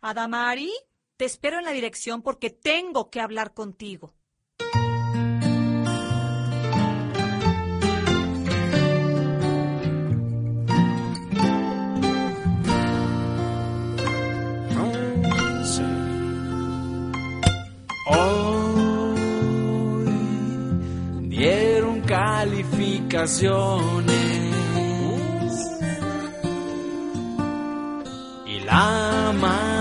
Adamari, te espero en la dirección porque tengo que hablar contigo. Hoy dieron calificaciones y la